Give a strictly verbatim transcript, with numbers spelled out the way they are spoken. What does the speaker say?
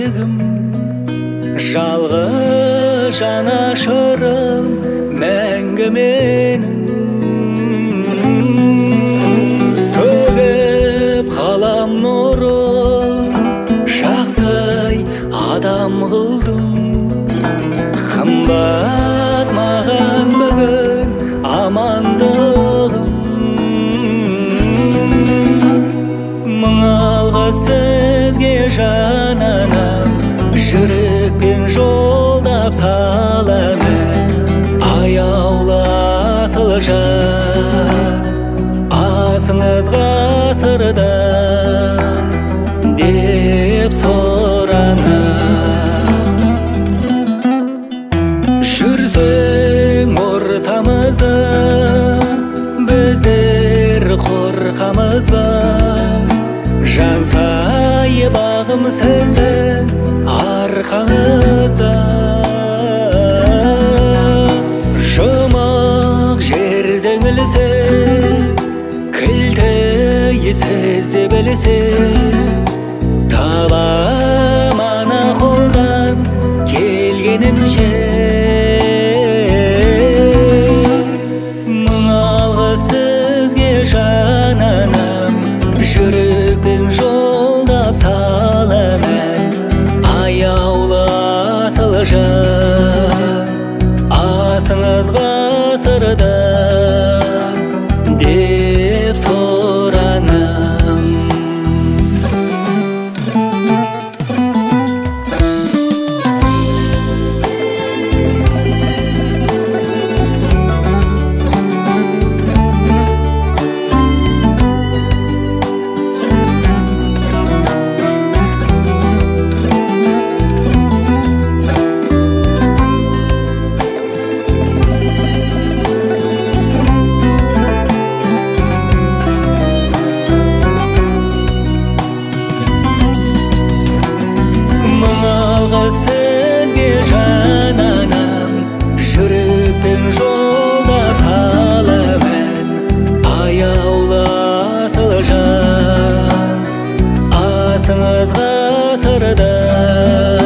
жүрегім, жалғыз жанашырым мәңгі менің. Төгіп қалам нұры, жақсы адам қылдым. Қымбат маған бүгін амандығым. Мың алғыс сізге жананам, жүрекпен жолдап саламын. Аяулы асыл жан, асыңыз ғасырдан деп соранам. Жүрсең ортамызда, біздер қорқамыз ба? Жан сайы бағым сіздің арқаңызда. Жұмақ жердің ілсе, кілті сізде білсе, табам ана қолдан келгенінше. Мың алғыс сізге жананам, жүрекпен жолдап саламын. Аяулы асыл жан, асыңыз ғасырдан деп соранам. Сізге жананам, жүрекпен жолдап саламын. Аяулы асыл жан, асыңыз ғасырдан